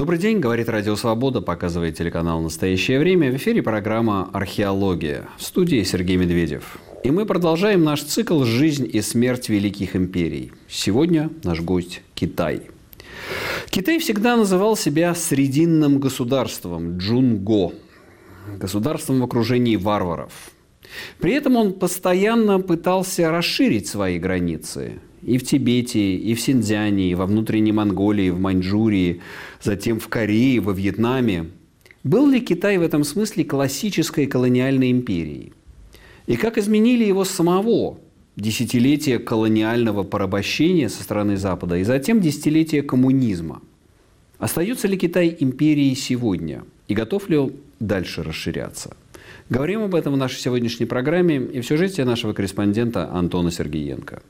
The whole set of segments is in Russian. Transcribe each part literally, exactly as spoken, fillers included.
Добрый день, говорит Радио Свобода, показывает телеканал «Настоящее время». В эфире программа «Археология». В студии Сергей Медведев. И мы продолжаем наш цикл «Жизнь и смерть великих империй». Сегодня наш гость – Китай. Китай всегда называл себя срединным государством – Джунго, государством в окружении варваров. При этом он постоянно пытался расширить свои границы – и в Тибете, и в Синьцзяне, и во внутренней Монголии, в Маньчжурии, затем в Корее, во Вьетнаме. Был ли Китай в этом смысле классической колониальной империей? И как изменили его самого десятилетия колониального порабощения со стороны Запада и затем десятилетия коммунизма? Остается ли Китай империей сегодня? И готов ли он дальше расширяться? Говорим об этом в нашей сегодняшней программе и в сюжете нашего корреспондента Антона Сергеенко.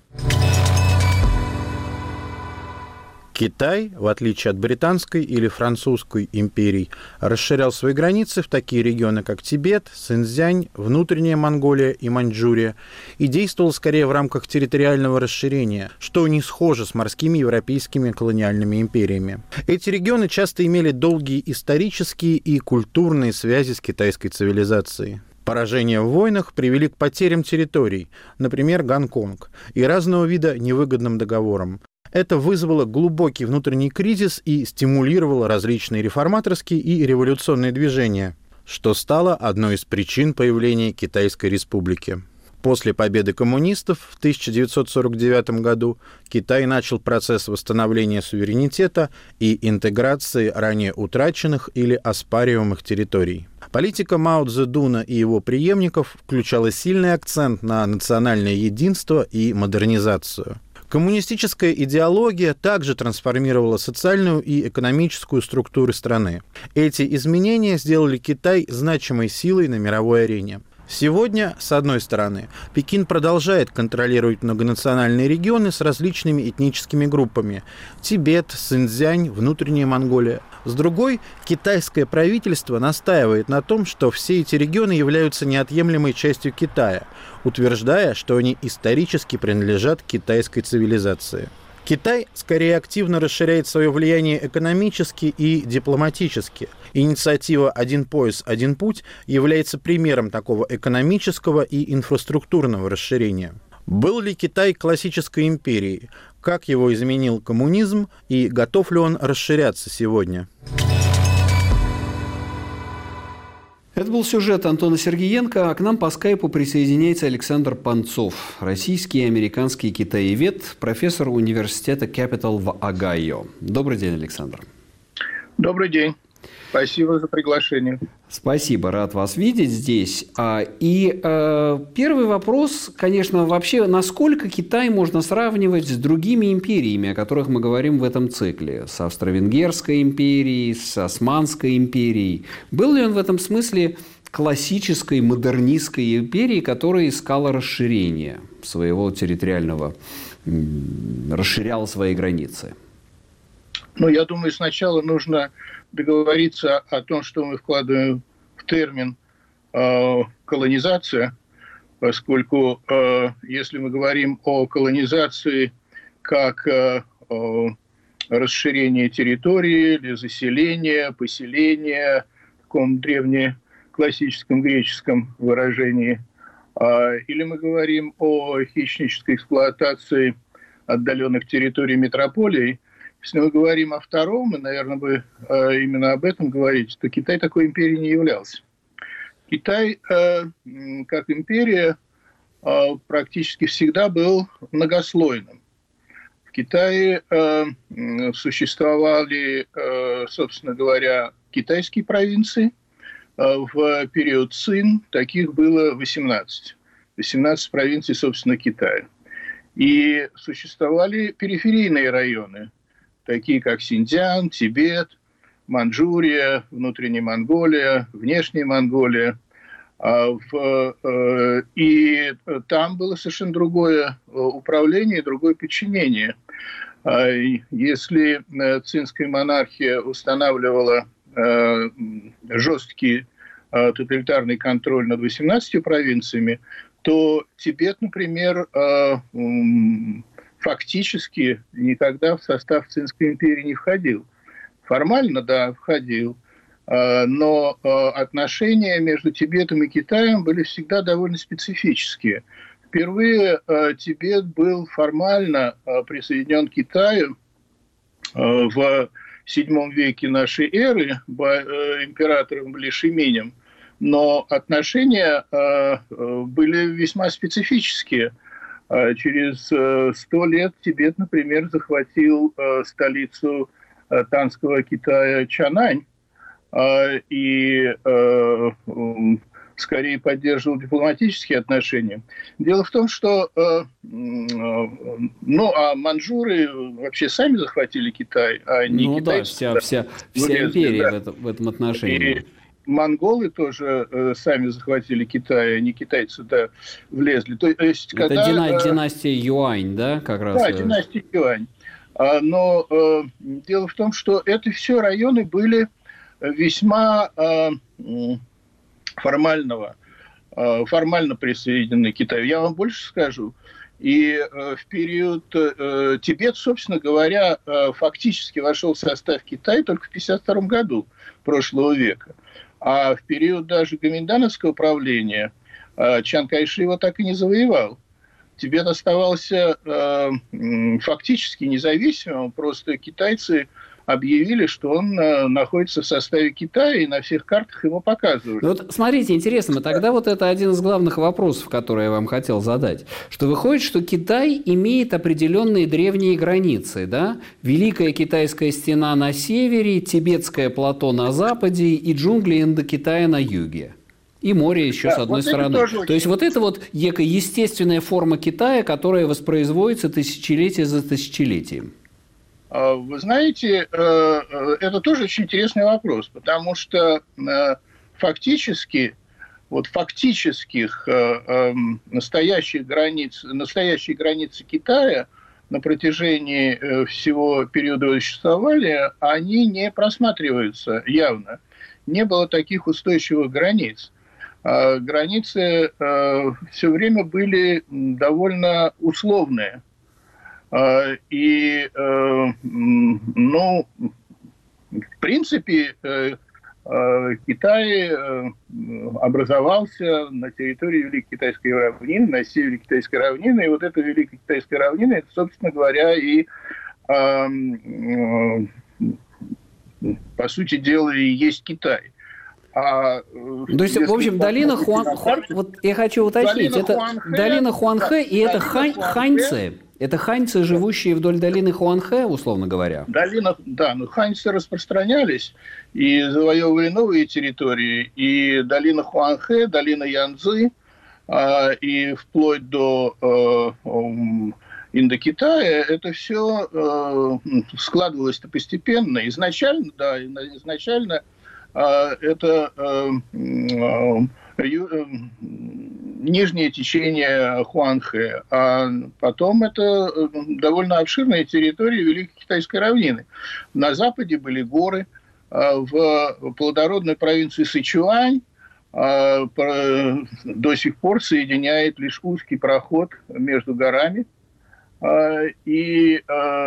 Китай, в отличие от британской или французской империй, расширял свои границы в такие регионы, как Тибет, Синьцзянь, внутренняя Монголия и Маньчжурия, и действовал скорее в рамках территориального расширения, что не схоже с морскими европейскими колониальными империями. Эти регионы часто имели долгие исторические и культурные связи с китайской цивилизацией. Поражения в войнах привели к потерям территорий, например, Гонконг, и разного вида невыгодным договорам. Это вызвало глубокий внутренний кризис и стимулировало различные реформаторские и революционные движения, что стало одной из причин появления Китайской Республики. После победы коммунистов в тысяча девятьсот сорок девятом году Китай начал процесс восстановления суверенитета и интеграции ранее утраченных или оспариваемых территорий. Политика Мао Цзэдуна и его преемников включала сильный акцент на национальное единство и модернизацию. Коммунистическая идеология также трансформировала социальную и экономическую структуры страны. Эти изменения сделали Китай значимой силой на мировой арене. Сегодня, с одной стороны, Пекин продолжает контролировать многонациональные регионы с различными этническими группами – Тибет, Синьцзянь, внутренняя Монголия. С другой, китайское правительство настаивает на том, что все эти регионы являются неотъемлемой частью Китая, утверждая, что они исторически принадлежат китайской цивилизации. Китай скорее активно расширяет свое влияние экономически и дипломатически. Инициатива «Один пояс, один путь» является примером такого экономического и инфраструктурного расширения. Был ли Китай классической империей? Как его изменил коммунизм? И готов ли он расширяться сегодня? Это был сюжет Антона Сергеенко, а к нам по скайпу присоединяется Александр Панцов, российский и американский китаевед, профессор университета Capital в Огайо. Добрый день, Александр. Добрый день. Спасибо за приглашение. Спасибо, рад вас видеть здесь. И э, первый вопрос, конечно, вообще, насколько Китай можно сравнивать с другими империями, о которых мы говорим в этом цикле? С Австро-Венгерской империей, с Османской империей. Был ли он в этом смысле классической модернистской империей, которая искала расширение своего территориального, расширяла свои границы? Ну, я думаю, сначала нужно договориться о том, что мы вкладываем в термин э, колонизация, поскольку э, если мы говорим о колонизации как э, э, расширении территории или заселения, поселения, в таком древнеклассическом греческом выражении, э, или мы говорим о хищнической эксплуатации отдаленных территорий метрополий. Если мы говорим о втором, и, наверное, бы э, именно об этом говорить, то Китай такой империей не являлся. Китай, э, как империя, э, практически всегда был многослойным. В Китае э, существовали, э, собственно говоря, китайские провинции. Э, в период Цин таких было восемнадцать. восемнадцать провинций, собственно, Китая. И существовали периферийные районы, такие как Синьцзян, Тибет, Маньчжурия, внутренняя Монголия, внешняя Монголия. И там было совершенно другое управление, другое подчинение. Если цинская монархия устанавливала жесткий тоталитарный контроль над восемнадцатью провинциями, то Тибет, например, фактически никогда в состав Цинской империи не входил. Формально, да, входил. Но отношения между Тибетом и Китаем были всегда довольно специфические. Впервые Тибет был формально присоединен к Китаю в седьмом веке нашей эры императором Лишиминем, но отношения были весьма специфические. Через сто лет Тибет, например, захватил столицу Танского Китая Чанань и скорее поддерживал дипломатические отношения. Дело в том, что ну, а маньчжуры вообще сами захватили Китай, а не ну, китайцы. Ну да, вся, вся, вся империя да. в, этом, в этом отношении. И монголы тоже э, сами захватили Китай, а не китайцы да, влезли. То есть, это когда, дина- э, династия Юань, да, как раз? Да, династия Юань. А, но э, дело в том, что это все районы были весьма э, формального, э, формально присоединены к Китаю. Я вам больше скажу. И э, в период э, Тибет, собственно говоря, э, фактически вошел в состав Китая только в пятьдесят втором году прошлого века. А в период даже гоминдановского правления э, Чан Кайши его так и не завоевал. Тибет оставался э, фактически независимым, просто китайцы объявили, что он э, находится в составе Китая, и на всех картах его показывают. Ну вот смотрите, интересно, тогда вот это один из главных вопросов, который я вам хотел задать. Что выходит, что Китай имеет определенные древние границы, да? Великая Китайская стена на севере, Тибетское плато на западе и джунгли Индокитая на юге. И море еще да, с одной вот стороны. То очень... есть вот это вот некая естественная форма Китая, которая воспроизводится тысячелетие за тысячелетием. Вы знаете, это тоже очень интересный вопрос, потому что фактически, вот фактических настоящих границ, настоящие границы Китая на протяжении всего периода существования, они не просматриваются явно. Не было таких устойчивых границ. Границы все время были довольно условные. И, ну, в принципе, Китай образовался на территории Великой Китайской равнины, на севере Китайской равнины, и вот эта Великая Китайская равнина, это, собственно говоря, и, по сути дела, и есть Китай. А, то есть, в общем, долина Хуан... Хуан... Вот я хочу уточнить, долина это Хуанхэ, долина Хуанхэ, да, и это хань... ханьцы, это ханьцы, живущие вдоль долины Хуанхэ, условно говоря? Долина, да, но ханьцы распространялись и завоевывали новые территории, и долина Хуанхэ, долина Янцзы, и вплоть до Индокитая, это все складывалось-то постепенно. Изначально, да, изначально это нижнее течение Хуанхэ, а потом это довольно обширная территория Великой Китайской равнины. На западе были горы, в плодородной провинции Сычуань до сих пор соединяет лишь узкий проход между горами, и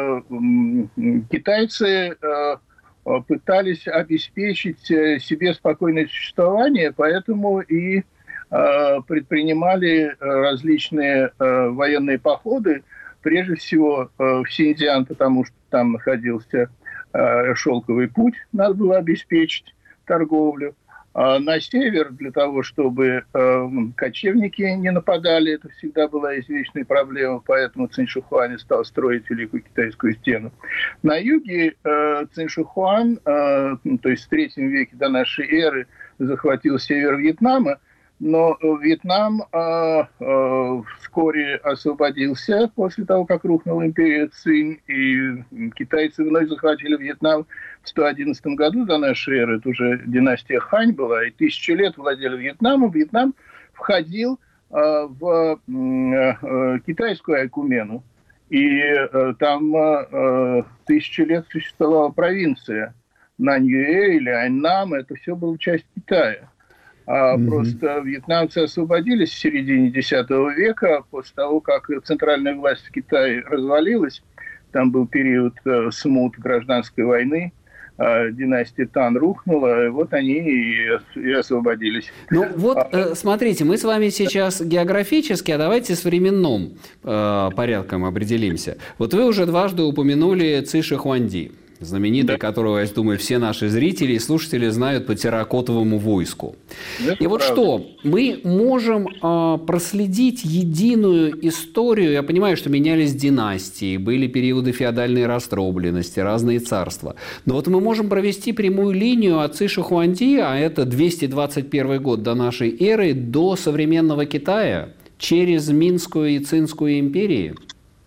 китайцы пытались обеспечить себе спокойное существование, поэтому и предпринимали различные военные походы, прежде всего в Синьцзян, потому что там находился шелковый путь, надо было обеспечить торговлю. А на север для того, чтобы э, кочевники не нападали, это всегда была извечная проблема, поэтому Цинь-Шихуань стал строить Великую Китайскую стену. На юге э, Цинь-Шихуань, э, то есть в третьем веке до нашей эры, захватил север Вьетнама, но Вьетнам э, э, вскоре освободился после того, как рухнула империя Цинь, и китайцы вновь захватили Вьетнам в сто одиннадцатом году до нашей эры. Это уже династия Хань была, и тысячи лет владели Вьетнамом. Вьетнам входил э, в э, китайскую айкумену, и э, там э, тысячи лет существовала провинция Наньюэ или Аньнам, это все было часть Китая. А mm-hmm. Просто вьетнамцы освободились в середине десятого века, после того, как центральная власть в Китае развалилась. Там был период э, смут, гражданской войны. династия Тан рухнула, вот они и, и освободились. Ну вот, смотрите, мы с вами сейчас географически, а давайте с временным э, порядком определимся. Вот вы уже дважды упомянули Ци Шихуанди, знаменитый, да, которого, я думаю, все наши зрители и слушатели знают по терракотовому войску. Это и вот правда. Что, мы можем э, проследить единую историю. Я понимаю, что менялись династии, были периоды феодальной раздробленности, разные царства. Но вот мы можем провести прямую линию от Ци Шихуанди, а это двести двадцать первый год до нашей эры, до современного Китая, через Минскую и Цинскую империи.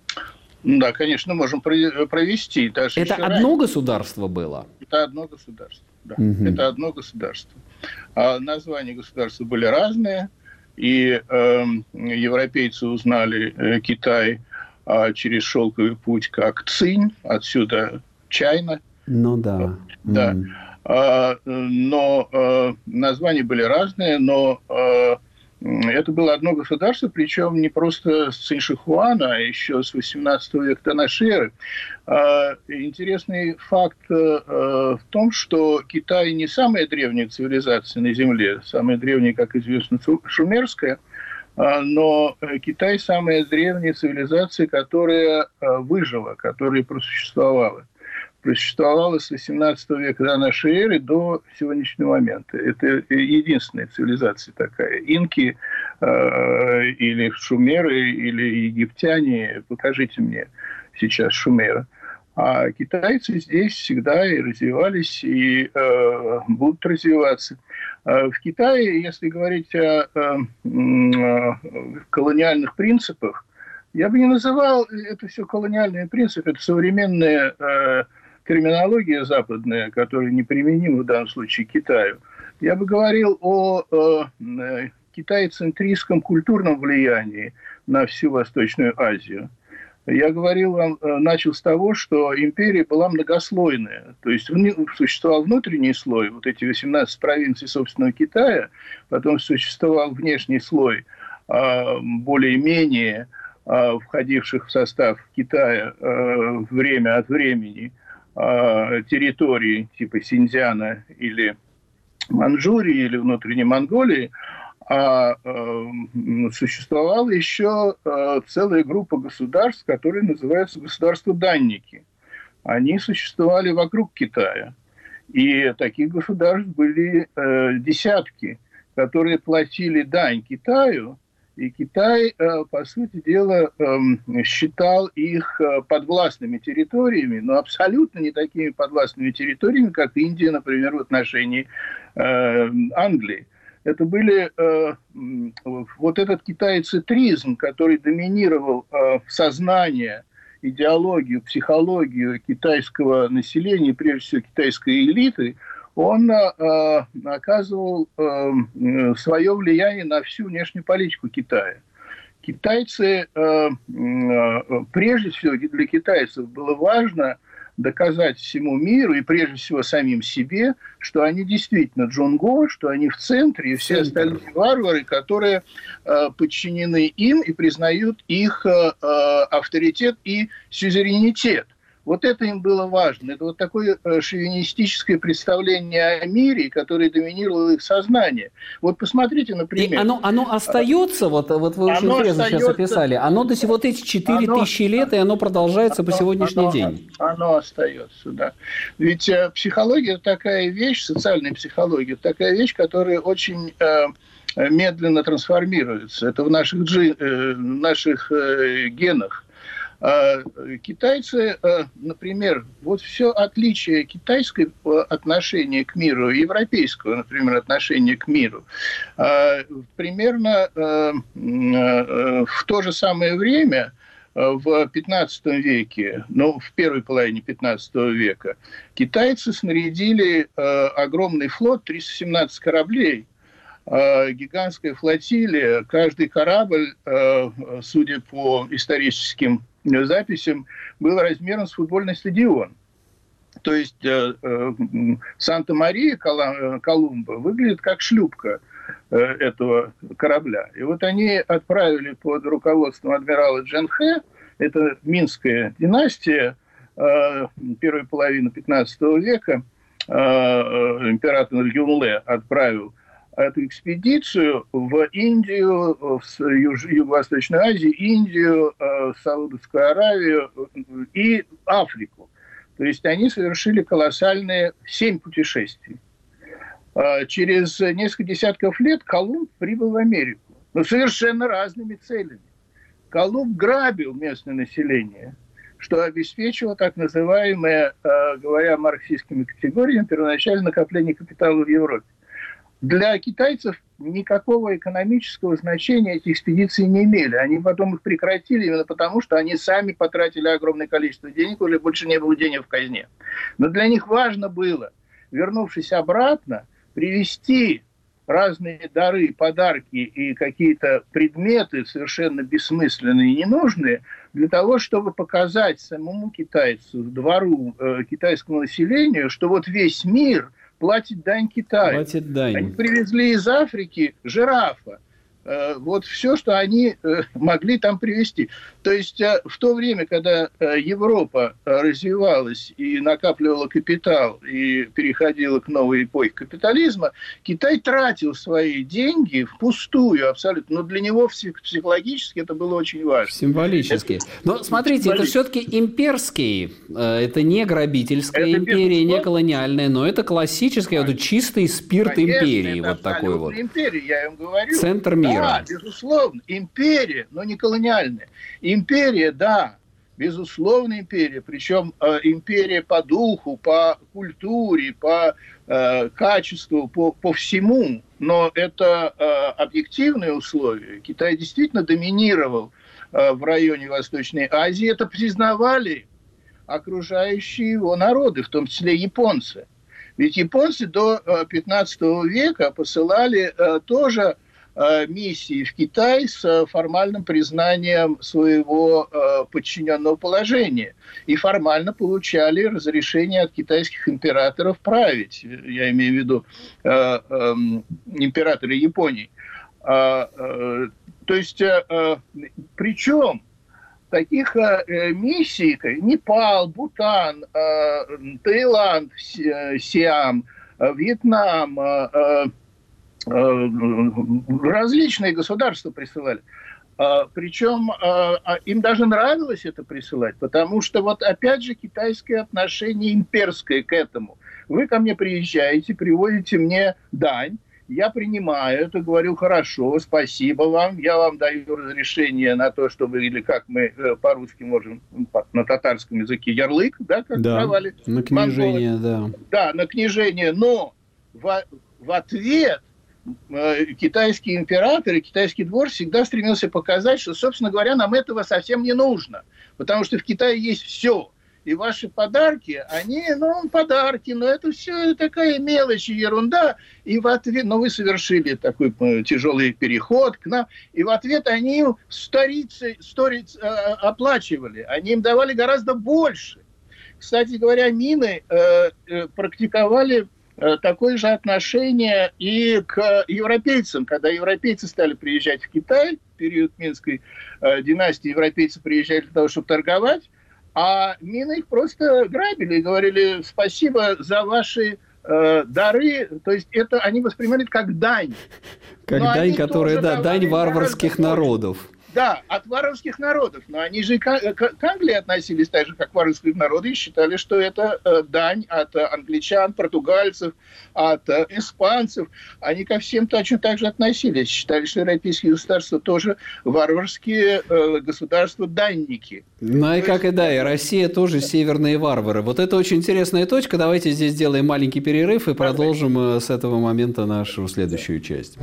Да, конечно, можем провести. Даже это одно ранее. Государство было? Это одно государство, да. Угу. Это одно государство. А названия государства были разные, и э, европейцы узнали э, Китай э, через шелковый путь как Цинь, отсюда Чайна. Ну да. Да. Mm. А, но э, названия были разные, но... Э, это было одно государство, причем не просто с Цинь-Шихуана, а еще с восемнадцатого века до нашей эры. Интересный факт в том, что Китай не самая древняя цивилизация на Земле, самая древняя, как известно, шумерская, но Китай самая древняя цивилизация, которая выжила, которая просуществовала. Просуществовала с восемнадцатого века до нашей эры до сегодняшнего момента. Это единственная цивилизация такая. Инки э, или шумеры, или египтяне, покажите мне сейчас шумера. А китайцы здесь всегда и развивались, и э, будут развиваться. В Китае, если говорить о, о, о колониальных принципах, я бы не называл это все колониальные принципы, это современные... Э, терминология западная, которая неприменима в данном случае к Китаю. Я бы говорил о, о китайцентристском культурном влиянии на всю Восточную Азию. Я говорил вам, начал с того, что империя была многослойная. То есть существовал внутренний слой, вот эти восемнадцать провинций собственного Китая, потом существовал внешний слой, более-менее входивших в состав Китая время от времени, территории типа Синьцзяна или Манчжурии или внутренней Монголии, а э, существовала еще э, целая группа государств, которые называются государства-данники. Они существовали вокруг Китая. И таких государств были э, десятки, которые платили дань Китаю, и Китай, по сути дела, считал их подвластными территориями, но абсолютно не такими подвластными территориями, как Индия, например, в отношении Англии. Это были вот этот китайцентризм, который доминировал в сознании, идеологию, психологию китайского населения, прежде всего китайской элиты, он э, оказывал э, свое влияние на всю внешнюю политику Китая. Китайцы, э, э, прежде всего для китайцев было важно доказать всему миру и прежде всего самим себе, что они действительно джунго, что они в центре, и все остальные варвары, которые э, подчинены им и признают их э, авторитет и сюзеренитет. Вот это им было важно. Это вот такое шовинистическое представление о мире, которое доминировало их сознание. Вот посмотрите, например... И оно, оно остается, вот, вот вы очень интересно сейчас описали, оно до сих вот эти четыре тысячи лет, и оно продолжается оно, по сегодняшний оно, день. Оно остается, да. Ведь э, психология – это такая вещь, социальная психология – это такая вещь, которая очень... Э, медленно трансформируется. Это в наших, джи, э, наших э, генах. Китайцы, например, вот все отличие китайского отношения к миру, европейского, например, отношения к миру, примерно в то же самое время, в пятнадцатом веке, ну, в первой половине пятнадцатого века, китайцы снарядили огромный флот, триста семнадцать кораблей, гигантская флотилия, каждый корабль, судя по историческим записям, был размером с футбольный стадион. То есть э, э, Санта-Мария Колумба выглядит как шлюпка э, этого корабля. И вот они отправили под руководством адмирала Джен Хэ, это Минская династия, э, первой половины пятнадцатого века, император Юнле отправил эту экспедицию в Индию, в Юж- Юго-Восточную Азию, Индию, Саудовскую Аравию и Африку. То есть они совершили колоссальные семь путешествий. Через несколько десятков лет Колумб прибыл в Америку, но совершенно разными целями. Колумб грабил местное население, что обеспечивало так называемое, говоря марксистскими категориями, первоначальное накопление капитала в Европе. Для китайцев никакого экономического значения эти экспедиции не имели. Они потом их прекратили именно потому, что они сами потратили огромное количество денег, уже больше не было денег в казне. Но для них важно было, вернувшись обратно, привезти разные дары, подарки и какие-то предметы совершенно бессмысленные и ненужные для того, чтобы показать самому китайцу, двору, э, китайскому населению, что вот весь мир платит дань Китаю. Платит дань. Они привезли из Африки жирафа. Вот все, что они могли там привезти. То есть в то время, когда Европа развивалась и накапливала капитал, и переходила к новой эпохе капитализма, Китай тратил свои деньги впустую абсолютно. Но для него психологически это было очень важно. Символически. Это... Но смотрите, это все-таки имперский. Это не грабительская это империя, не колониальная, но это классическая, вот, чистый спирт. Конечно, империи. Это вот такой вот. Империя, я им говорю. Центр мира. Да, безусловно. Империя, но не колониальная. Империя, да, безусловно, империя. Причем э, империя по духу, по культуре, по э, качеству, по, по всему. Но это э, объективные условия. Китай действительно доминировал э, в районе Восточной Азии. Это признавали окружающие его народы, в том числе японцы. Ведь японцы до пятнадцатого века посылали э, тоже миссии в Китай с формальным признанием своего э, подчиненного положения. И формально получали разрешение от китайских императоров править. Я имею в виду э, э, императоры Японии. Э, э, то есть, э, причем таких э, миссий, как Непал, Бутан, э, Таиланд, Сиам, э, Вьетнам, э, различные государства присылали. Причем им даже нравилось это присылать, потому что вот опять же китайское отношение имперское к этому. Вы ко мне приезжаете, приводите мне дань, я принимаю это, говорю, хорошо, спасибо вам, я вам даю разрешение на то, чтобы, или как мы по-русски можем, на татарском языке, ярлык, да, как да, давали. На княжение, да. Да, на княжение, но в, в ответ китайский император и китайский двор всегда стремился показать, что, собственно говоря, нам этого совсем не нужно. Потому что в Китае есть все. И ваши подарки, они, ну, подарки, но это все такая мелочь и ерунда. И в ответ, ну, вы совершили такой тяжелый переход к нам, и в ответ они сторицы, сториц, э, оплачивали. Они им давали гораздо больше. Кстати говоря, Мины э, э, практиковали такое же отношение и к европейцам. Когда европейцы стали приезжать в Китай, в период Минской э, династии европейцы приезжали для того, чтобы торговать, а мины их просто грабили и говорили спасибо за ваши э, дары. То есть это они воспринимали как дань. Как Но дань, которая, да, дань варварских народов. Да, от варварских народов. Но они же к, к, к Англии относились так же, как варварские народы, и считали, что это э, дань от э, англичан, португальцев, от э, испанцев. Они ко всем точно так же относились. Считали, что европейские государства тоже варварские э, государства-данники. Ну и как и да, и Россия тоже северные варвары. Вот это очень интересная точка. Давайте здесь сделаем маленький перерыв и продолжим с этого момента нашу следующую часть.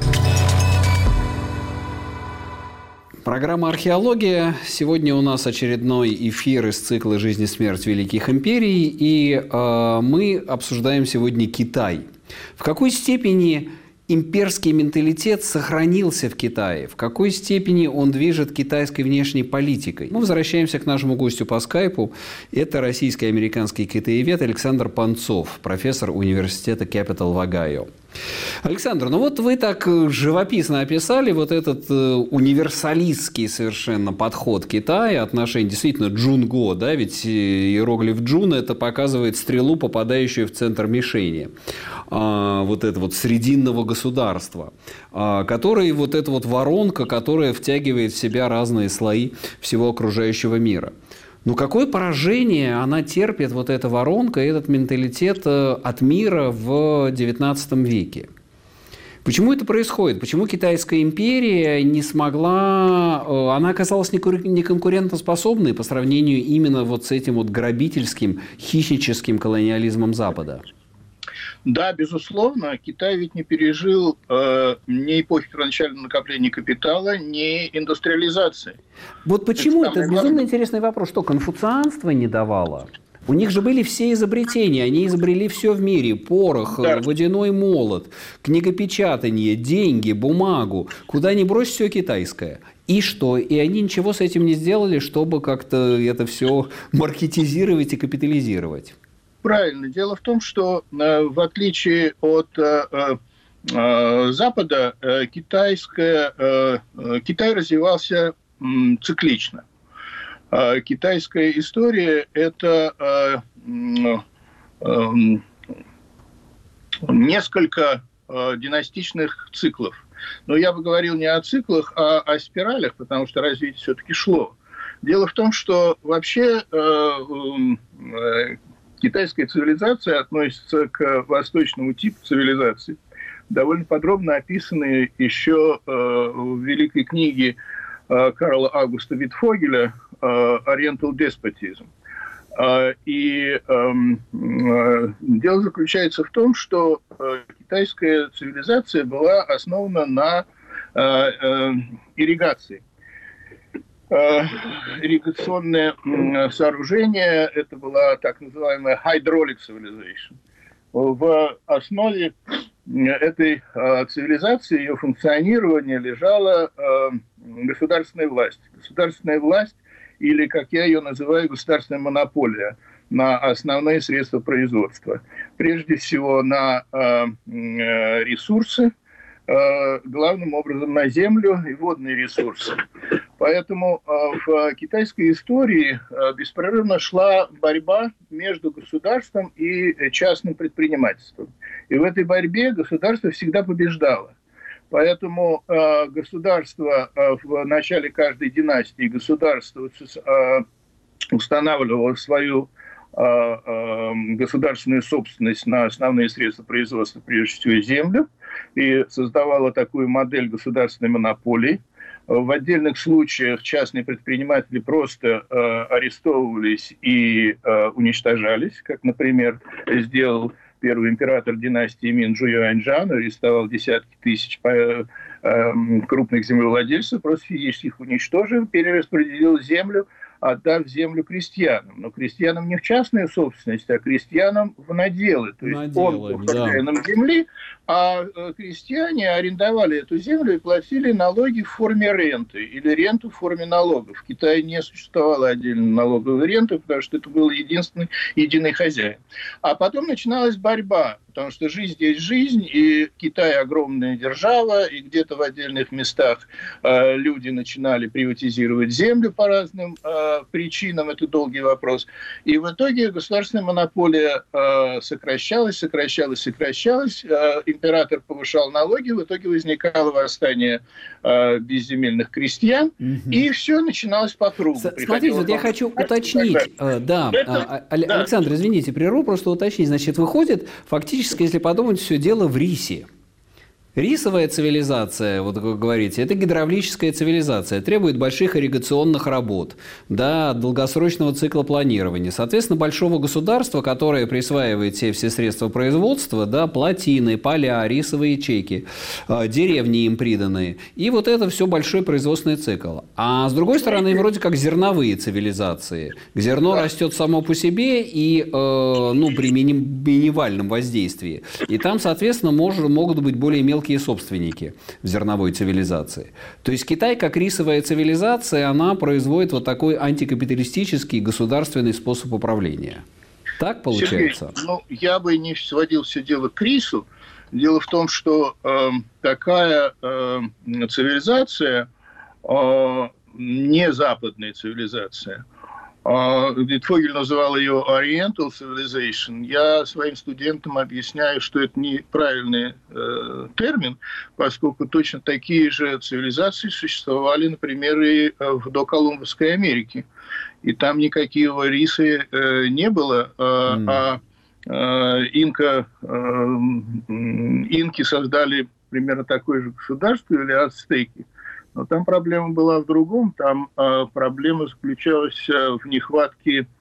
Программа «Археология». Сегодня у нас очередной эфир из цикла «Жизнь и смерть великих империй». И э, мы обсуждаем сегодня Китай. В какой степени имперский менталитет сохранился в Китае? В какой степени он движет китайской внешней политикой? Мы возвращаемся к нашему гостю по скайпу. Это российско-американский китаевед Александр Панцов, профессор университета Capital в Огайо. Александр, ну вот вы так живописно описали вот этот универсалистский совершенно подход Китая, отношение действительно джунго, да, ведь иероглиф джун это показывает стрелу, попадающую в центр мишени, а, вот это вот срединного государства, а, который вот эта вот воронка, которая втягивает в себя разные слои всего окружающего мира. Ну, какое поражение она терпит, вот эта воронка, этот менталитет от мира в девятнадцатом веке? Почему это происходит? Почему Китайская империя не смогла... Она оказалась неконкурентоспособной по сравнению именно вот с этим вот грабительским, хищническим колониализмом Запада? Да, безусловно, Китай ведь не пережил э, ни эпохи первоначального накопления капитала, ни индустриализации. Вот почему это, это безумно интересный вопрос, что конфуцианство не давало? У них же были все изобретения, они изобрели все в мире: порох, да. водяной молот, книгопечатание, деньги, бумагу. Куда ни брось, все китайское. И что? И они ничего с этим не сделали, чтобы как-то это все маркетизировать и капитализировать. Правильно. Дело в том, что в отличие от Запада, китайская, Китай развивался циклично. Китайская история – это несколько династичных циклов. Но я бы говорил не о циклах, а о спиралях, потому что развитие все-таки шло. Дело в том, что вообще китайская цивилизация относится к восточному типу цивилизации, довольно подробно описанные еще в великой книге Карла Августа Витфогеля «Oriental Despotism». И дело заключается в том, что китайская цивилизация была основана на ирригации. Ирригационное сооружение – это была так называемая hydraulic civilization. В основе этой цивилизации, ее функционирования лежала государственная власть. Государственная власть, или, как я ее называю, государственная монополия на основные средства производства. Прежде всего на ресурсы, главным образом на землю и водные ресурсы. Поэтому в китайской истории беспрерывно шла борьба между государством и частным предпринимательством. И в этой борьбе государство всегда побеждало. Поэтому государство в начале каждой династии, государство устанавливало свою государственную собственность на основные средства производства, прежде всего землю, и создавала такую модель государственной монополии. В отдельных случаях частные предприниматели просто э, арестовывались и э, уничтожались, как, например, сделал первый император династии Мин Джу Юаньжан, арестовал десятки тысяч э, э, крупных землевладельцев, просто физически их уничтожил, перераспределил землю, отдав землю крестьянам. Но крестьянам не в частную собственность, а крестьянам в наделы. То есть наделы, он был хозяином да. земли, а крестьяне арендовали эту землю и платили налоги в форме ренты или ренту в форме налогов. В Китае не существовало отдельной налоговой ренты, потому что это был единственный, единый хозяин. А потом начиналась борьба, потому что жизнь есть жизнь, и Китай огромная держава, и где-то в отдельных местах э, люди начинали приватизировать землю по разным э, причинам, это долгий вопрос. И в итоге государственная монополия э, сокращалась, сокращалась, сокращалась, э, император повышал налоги, в итоге возникало восстание э, безземельных крестьян, угу. и все начиналось по кругу. Смотрите, вот я хочу уточнить, э, да, это, а, да, Александр, извините, прерву, просто уточнить, значит, выходит фактически, если подумать, все дело в рисе. Рисовая цивилизация, вот как вы говорите, это гидравлическая цивилизация, требует больших ирригационных работ, да, долгосрочного цикла планирования, соответственно, большого государства, которое присваивает себе все средства производства, да, плотины, поля, рисовые ячейки, деревни им приданные, и вот это все большой производственный цикл. А с другой стороны, вроде как зерновые цивилизации. Зерно растет само по себе и, э, ну, при минимальном воздействии. И там, соответственно, мож, могут быть более мелкие собственники в зерновой цивилизации. То есть Китай, как рисовая цивилизация, она производит вот такой антикапиталистический государственный способ управления. Так получается? Сергей, ну, я бы не сводил все дело к рису. Дело в том, что э, такая э, цивилизация, э, не западная цивилизация, Фогель называл ее Oriental Civilization. Я своим студентам объясняю, что это неправильный э, термин, поскольку точно такие же цивилизации существовали, например, и в доколумбовской Америке. И там никакого риса э, не было, э, mm. а э, инка, э, инки создали примерно такое же государство, или ацтеки. Но там проблема была в другом. Там э, проблема заключалась э, в нехватке э,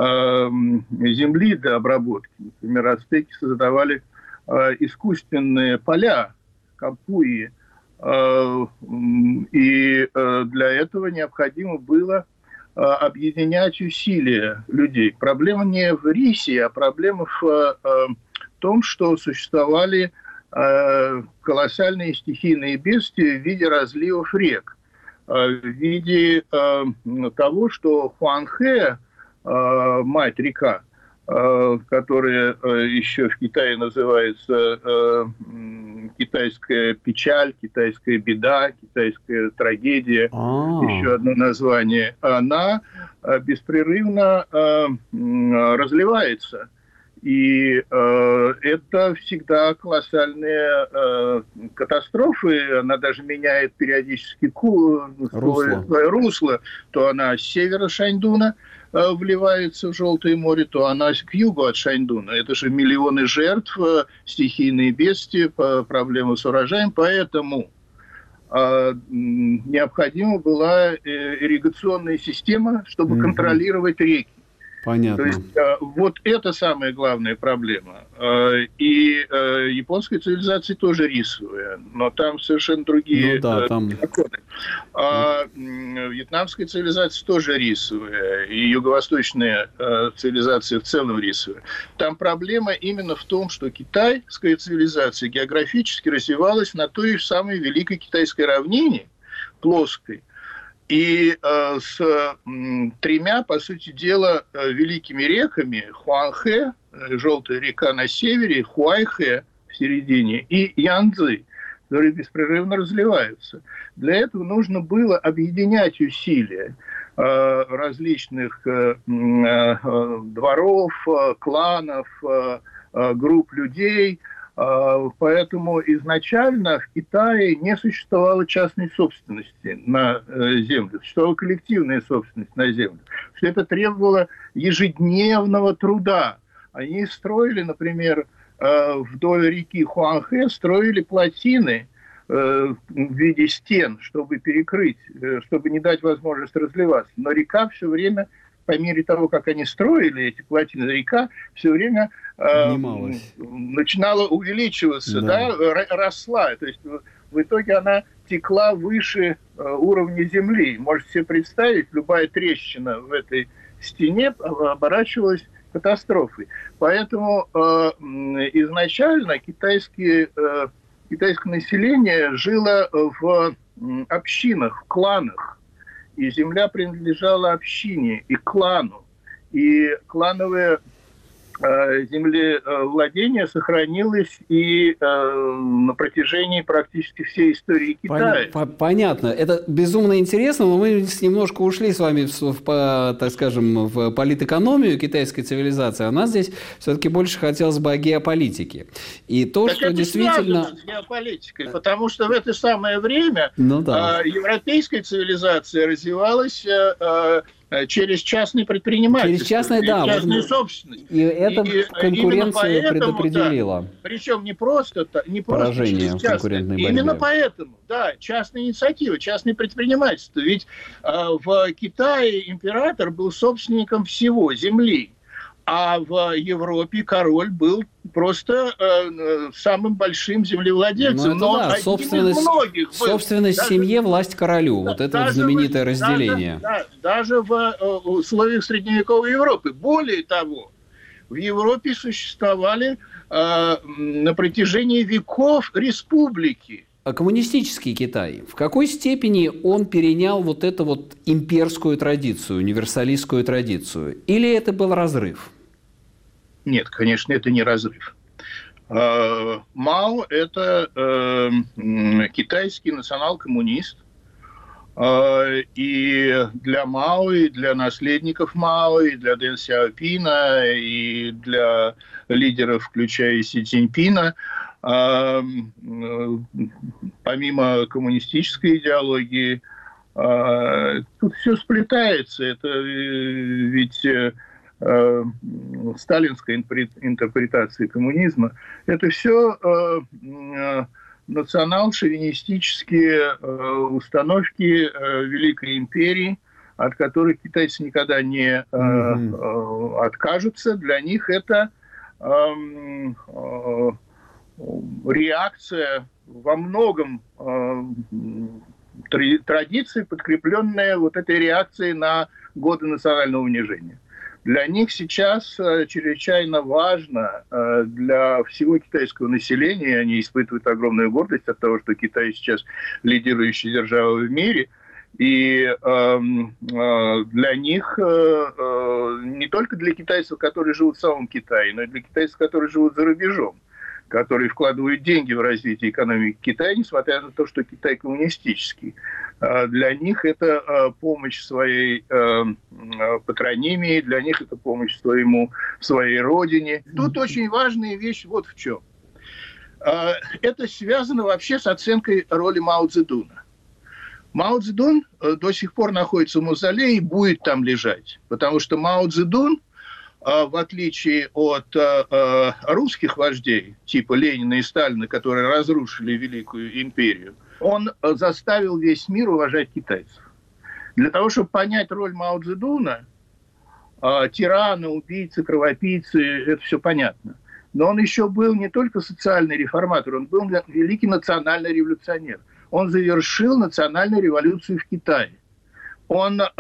земли для обработки. Например, ацтеки создавали э, искусственные поля, капуи. Э, и э, для этого необходимо было э, объединять усилия людей. Проблема не в рисе, а проблема в э, том, что существовали колоссальные стихийные бедствия в виде разливов рек, в виде того, что Хуанхэ, мать-река, которая еще в Китае называется китайская печаль, китайская беда, китайская трагедия, А-а-а. еще одно название, она беспрерывно разливается. И э, это всегда колоссальные э, катастрофы. Она даже меняет периодически ку- русло. Свое русло. То она с севера Шаньдуна э, вливается в Желтое море, то она к югу от Шаньдуна. Это же миллионы жертв, э, стихийные бедствия, проблемы с урожаем. Поэтому э, необходима была ирригационная система, чтобы mm-hmm. контролировать реки. Понятно. То есть вот это самая главная проблема. И японская цивилизация тоже рисовая, но там совершенно другие ну, да, там... законы. А вьетнамская цивилизация тоже рисовая, и юго-восточная цивилизация в целом рисовая. Там проблема именно в том, что китайская цивилизация географически развивалась на той же самой Великой Китайской равнине, плоской, и э, с э, тремя, по сути дела, э, великими реками: Хуанхэ, э, желтая река на севере, Хуайхэ в середине и Янцзы, которые беспрерывно разливаются. Для этого нужно было объединять усилия э, различных э, э, дворов, э, кланов, э, э, групп людей. Поэтому изначально в Китае не существовало частной собственности на землю, существовала коллективная собственность на землю. Что это требовало ежедневного труда. Они строили, например, вдоль реки Хуанхэ, строили плотины в виде стен, чтобы перекрыть, чтобы не дать возможность разливаться. Но река все время, по мере того, как они строили эти плотины, река все время э, начинала увеличиваться, да. Да, росла. То есть в итоге она текла выше э, уровня земли. Можете себе представить, любая трещина в этой стене оборачивалась катастрофой. Поэтому э, изначально китайские, э, китайское население жило в общинах, в кланах. И земля принадлежала общине и клану. И клановое э, землевладение сохранилось и э, на протяжении практически всей истории Китая. Понятно. Это безумно интересно, но мы немножко ушли с вами, в, в, так скажем, в политэкономию китайской цивилизации. А нас здесь все-таки больше хотелось бы о геополитике. И то, так что это действительно... с геополитикой, потому что в это самое время ну, да. э, европейская цивилизация развивалась... Э, через частные предпринимательства, через частные, да, частную вот, собственность. И это и, конкуренцию поэтому, предопределило. Да, причем не просто, не просто поражение в конкурентной борьбе. Именно поэтому, да, частная инициатива, частное предпринимательство. Ведь э, в Китае император был собственником всего земли, а в Европе король был просто э, самым большим землевладельцем. Но, это, да, собственность, многих был. собственность даже, семье, власть королю. Да, вот это вот знаменитое в, разделение. Даже, да, даже в э, условиях средневековой Европы. Более того, в Европе существовали э, на протяжении веков республики. А коммунистический Китай, в какой степени он перенял вот эту вот имперскую традицию, универсалистскую традицию? Или это был разрыв? Нет, конечно, это не разрыв. Мао – это китайский национал-коммунист. И для Мао, и для наследников Мао, и для Дэн Сяопина, и для лидеров, включая Си Цзиньпина, помимо коммунистической идеологии, тут все сплетается. Это ведь сталинская интерпретация коммунизма. Это все национал-шовинистические установки Великой империи, от которых китайцы никогда не mm-hmm. откажутся. Для них это реакция во многом традиции, подкрепленная вот этой реакцией на годы национального унижения. Для них сейчас чрезвычайно важно, для всего китайского населения, они испытывают огромную гордость от того, что Китай сейчас лидирующая держава в мире, и для них, не только для китайцев, которые живут в самом Китае, но и для китайцев, которые живут за рубежом, которые вкладывают деньги в развитие экономики Китая, несмотря на то, что Китай коммунистический. Для них это помощь своей патронимии, для них это помощь своему, своей родине. Тут очень важная вещь вот в чем. Это связано вообще с оценкой роли Мао Цзэдуна. Мао Цзэдун до сих пор находится в мавзолее и будет там лежать, потому что Мао Цзэдун, в отличие от русских вождей, типа Ленина и Сталина, которые разрушили Великую империю, он заставил весь мир уважать китайцев. Для того, чтобы понять роль Мао Цзэдуна, тирана, убийцы, кровопийцы, это все понятно. Но он еще был не только социальный реформатор, он был великий национальный революционер. Он завершил национальную революцию в Китае. Он, э,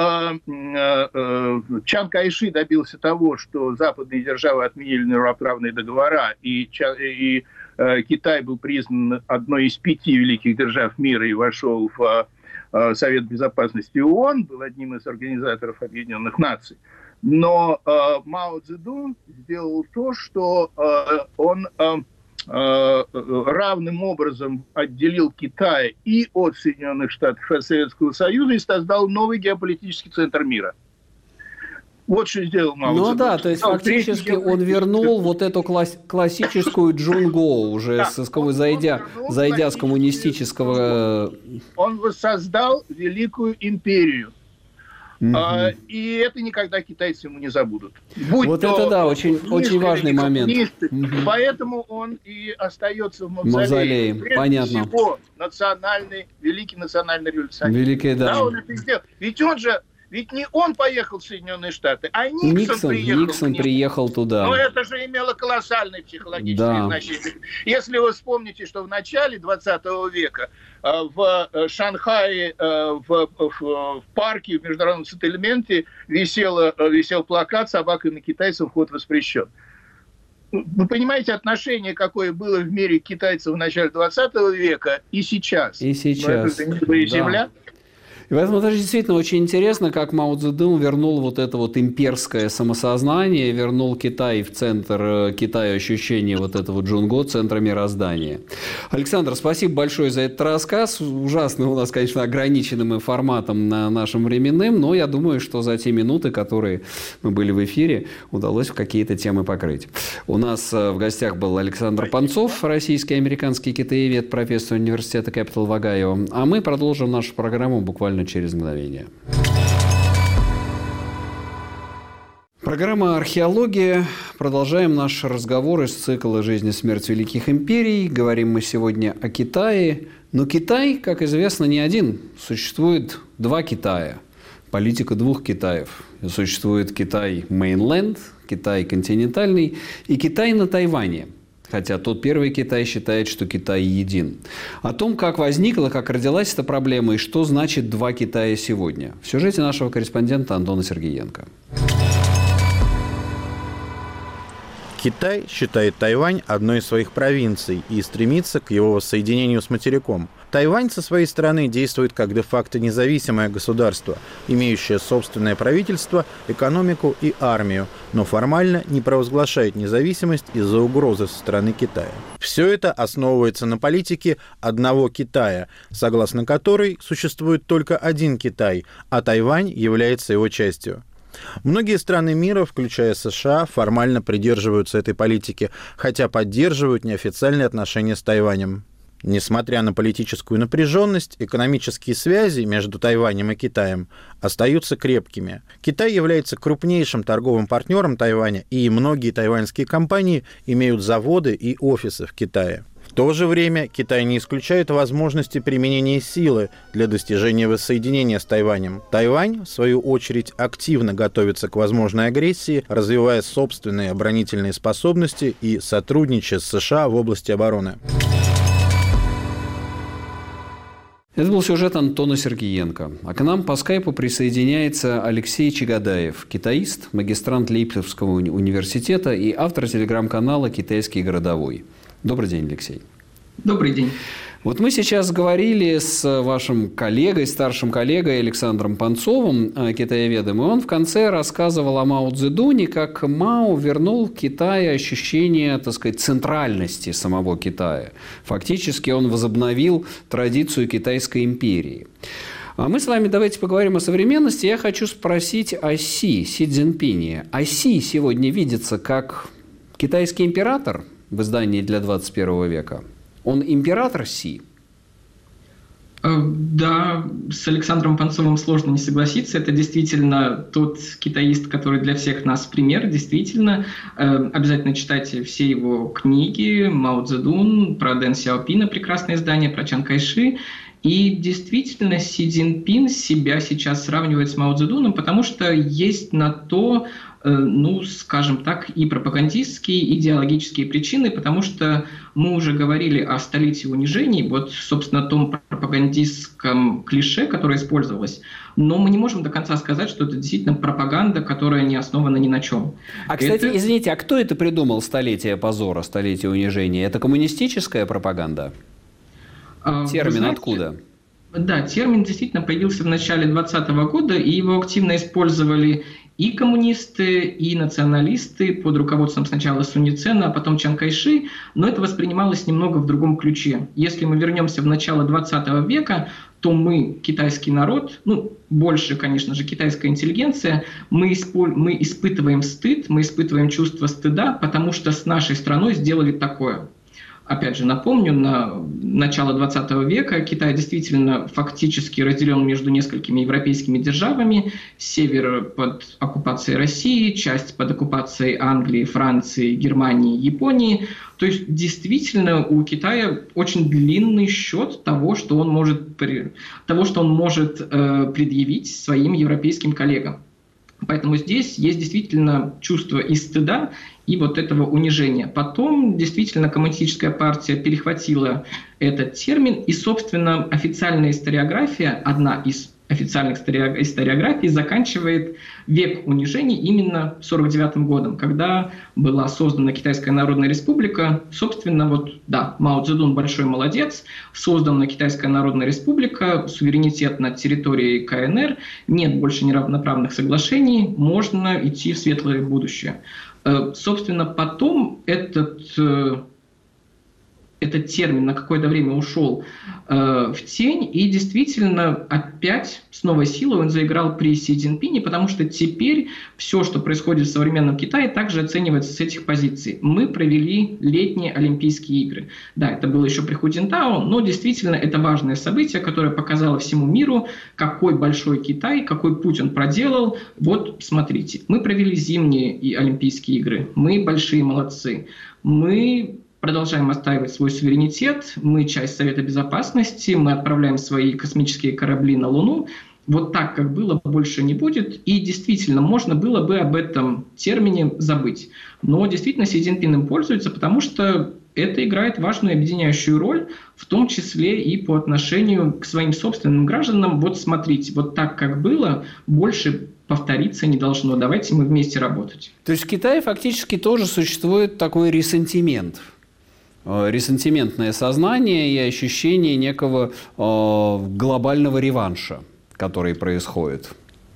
э, Чан Кайши добился того, что западные державы отменили равноправные договора, и, и э, Китай был признан одной из пяти великих держав мира и вошел в э, Совет Безопасности ООН, был одним из организаторов Объединенных Наций. Но э, Мао Цзэдун сделал то, что э, он э, э, равным образом отделил Китай и от Соединенных Штатов, и от Советского Союза и создал новый геополитический центр мира. Вот что сделал Мао Цзэдун. Ну да, то есть фактически он вернул вот эту класс- классическую джунгоу, уже да, с, он, зайдя, он зайдя с коммунистического... Он воссоздал Великую империю. Mm-hmm. А, и это никогда китайцы ему не забудут. Будь вот это да, очень, очень важный момент. Mm-hmm. Поэтому он и остается в мавзолее. Мавзолей, понятно. Всего национальный, великий национальный революционер. Великий, да. Да, он это сделал. Ведь он же, ведь не он поехал в Соединенные Штаты, а Никсон, Никсон приехал. Никсон приехал туда. Но это же имело колоссальное психологическое да. значение. Если вы вспомните, что в начале двадцатого века в Шанхае, в, в, в парке, в международном сеттельменте висел, висел плакат «Собакам и китайцам вход воспрещен». Вы понимаете отношение, какое было в мире китайцев в начале двадцатого века и сейчас? И сейчас, это небо и земля. Да. И поэтому это действительно очень интересно, как Мао Цзэдун вернул вот это вот имперское самосознание, вернул Китай в центр Китая, ощущение вот этого джунго, центра мироздания. Александр, спасибо большое за этот рассказ. Ужасно у нас, конечно, ограниченным форматом на нашем временным, но я думаю, что за те минуты, которые мы были в эфире, удалось какие-то темы покрыть. У нас в гостях был Александр Панцов, российский и американский китаевед, профессор университета Capital в Огайо. А мы продолжим нашу программу буквально через мгновение. Программа «Археология». Продолжаем наш разговор из цикла «Жизнь и смерть великих империй». Говорим мы сегодня о Китае. Но Китай, как известно, не один. Существует два Китая. Политика двух Китаев. Существует Китай Mainland, Китай континентальный и Китай на Тайване. Хотя тот первый Китай считает, что Китай един. О том, как возникла, как родилась эта проблема и что значит два Китая сегодня. В сюжете нашего корреспондента Антона Сергеенко. Китай считает Тайвань одной из своих провинций и стремится к его воссоединению с материком. Тайвань со своей стороны действует как де-факто независимое государство, имеющее собственное правительство, экономику и армию, но формально не провозглашает независимость из-за угрозы со стороны Китая. Все это основывается на политике одного Китая, согласно которой существует только один Китай, а Тайвань является его частью. Многие страны мира, включая США, формально придерживаются этой политики, хотя поддерживают неофициальные отношения с Тайванем. Несмотря на политическую напряженность, экономические связи между Тайванем и Китаем остаются крепкими. Китай является крупнейшим торговым партнером Тайваня, и многие тайваньские компании имеют заводы и офисы в Китае. В то же время Китай не исключает возможности применения силы для достижения воссоединения с Тайванем. Тайвань, в свою очередь, активно готовится к возможной агрессии, развивая собственные оборонительные способности и сотрудничая с США в области обороны. Это был сюжет Антона Сергеенко. А к нам по скайпу присоединяется Алексей Чагадаев, китаист, магистрант Лейпцигского университета и автор телеграм-канала «Китайский городовой». Добрый день, Алексей. Добрый день. Вот мы сейчас говорили с вашим коллегой, старшим коллегой Александром Панцовым, китаеведом, и он в конце рассказывал о Мао Цзэдуне, как Мао вернул в Китае ощущение, так сказать, центральности самого Китая. Фактически он возобновил традицию Китайской империи. А мы с вами давайте поговорим о современности. Я хочу спросить о Си, Си Цзиньпине. А Си сегодня видится как китайский император в издании для двадцать первого века? Он император Си? Да, с Александром Панцовым сложно не согласиться. Это действительно тот китаист, который для всех нас пример. Действительно, обязательно читайте все его книги. Мао Цзэдун, про Дэн Сяопина прекрасное издание, про Чан Кайши. И действительно, Си Цзиньпин себя сейчас сравнивает с Мао Цзэдуном, потому что есть на то, ну, скажем так, и пропагандистские, и идеологические причины, потому что мы уже говорили о столетии унижений, вот, собственно, том пропагандистском клише, которое использовалось, но мы не можем до конца сказать, что это действительно пропаганда, которая не основана ни на чем. А, кстати, это... извините, а кто это придумал столетие позора, столетие унижения? Это коммунистическая пропаганда? Термин знаете, откуда? Да, термин действительно появился в начале двадцатого года, и его активно использовали и коммунисты, и националисты под руководством сначала Сунь Яцена, а потом Чан Кайши, но это воспринималось немного в другом ключе. Если мы вернемся в начало двадцатого века, то мы, китайский народ, ну, больше, конечно же, китайская интеллигенция, мы, исп... мы испытываем стыд, мы испытываем чувство стыда, потому что с нашей страной сделали такое. Опять же, напомню, на начало двадцатого века Китай действительно фактически разделен между несколькими европейскими державами. Север под оккупацией России, часть под оккупацией Англии, Франции, Германии, Японии. То есть действительно у Китая очень длинный счет того, что он может, того, что он может э, предъявить своим европейским коллегам. Поэтому здесь есть действительно чувство и стыда, и вот этого унижения. Потом действительно коммунистическая партия перехватила этот термин, и, собственно, официальная историография, одна из официальных историографий, заканчивает век унижений именно сорок девятым годом, когда была создана Китайская Народная Республика. Собственно, вот, да, Мао Цзэдун большой молодец, создана Китайская Народная Республика, суверенитет над территорией ка эн эр, нет больше неравноправных соглашений, можно идти в светлое будущее. Собственно, потом этот, этот термин на какое-то время ушел в тень, и действительно опять с новой силой он заиграл при Си Цзиньпине, потому что теперь все, что происходит в современном Китае, также оценивается с этих позиций. Мы провели летние Олимпийские игры. Да, это было еще при Ху Цзиньтао, но действительно это важное событие, которое показало всему миру, какой большой Китай, какой путь он проделал. Вот, смотрите, мы провели зимние и Олимпийские игры, мы большие молодцы, мы продолжаем отстаивать свой суверенитет, мы часть Совета Безопасности, мы отправляем свои космические корабли на Луну. Вот так, как было, больше не будет. И действительно, можно было бы об этом термине забыть. Но действительно Си Цзиньпин им пользуется, потому что это играет важную объединяющую роль, в том числе и по отношению к своим собственным гражданам. Вот смотрите, вот так, как было, больше повториться не должно. Давайте мы вместе работать. То есть в Китае фактически тоже существует такой ресентимент ресентиментное сознание и ощущение некого глобального реванша, который происходит?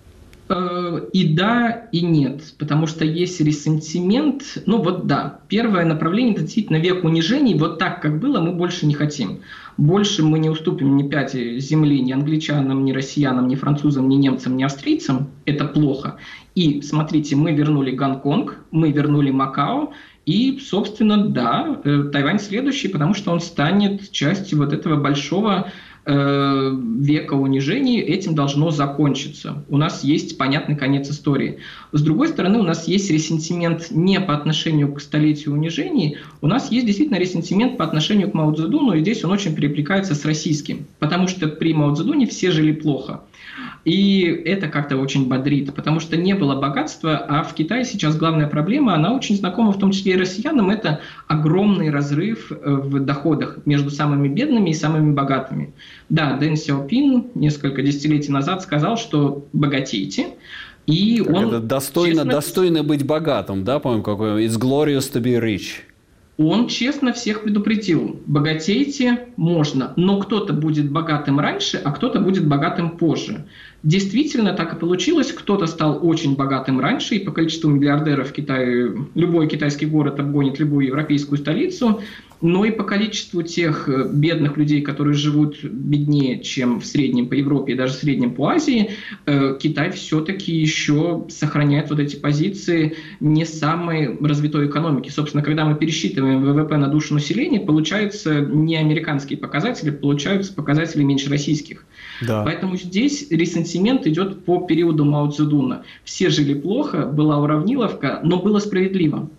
И да, и нет, потому что есть ресентимент. Ну вот да, первое направление – это действительно век унижений. Вот так, как было, мы больше не хотим. Больше мы не уступим ни пяти земли ни англичанам, ни россиянам, ни французам, ни немцам, ни австрийцам. Это плохо. И смотрите, мы вернули Гонконг, мы вернули Макао. И, собственно, да, Тайвань следующий, потому что он станет частью вот этого большого века унижений, этим должно закончиться. У нас есть понятный конец истории. С другой стороны, у нас есть ресентимент не по отношению к столетию унижений, у нас есть действительно ресентимент по отношению к Мао Цзэдуну, и здесь он очень перекликается с российским, потому что при Мао Цзэдуне все жили плохо. И это как-то очень бодрит, потому что не было богатства, а в Китае сейчас главная проблема, она очень знакома в том числе и россиянам, это огромный разрыв в доходах между самыми бедными и самыми богатыми. Да, Дэн Сяопин несколько десятилетий назад сказал, что богатейте, и как он... Это достойно, честно, достойно быть богатым, да, по-моему, какой «It's glorious to be rich». Он честно всех предупредил, богатейте можно, но кто-то будет богатым раньше, а кто-то будет богатым позже. Действительно так и получилось, кто-то стал очень богатым раньше, и по количеству миллиардеров в Китае любой китайский город обгонит любую европейскую столицу, но и по количеству тех бедных людей, которые живут беднее, чем в среднем по Европе и даже в среднем по Азии, Китай все-таки еще сохраняет вот эти позиции не самой развитой экономики. Собственно, когда мы пересчитываем ВВП на душу населения, получаются не американские показатели, получаются показатели меньше российских. Да. Поэтому здесь ресентимент идет по периоду Мао Цзэдуна. Все жили плохо, была уравниловка, но было справедливо.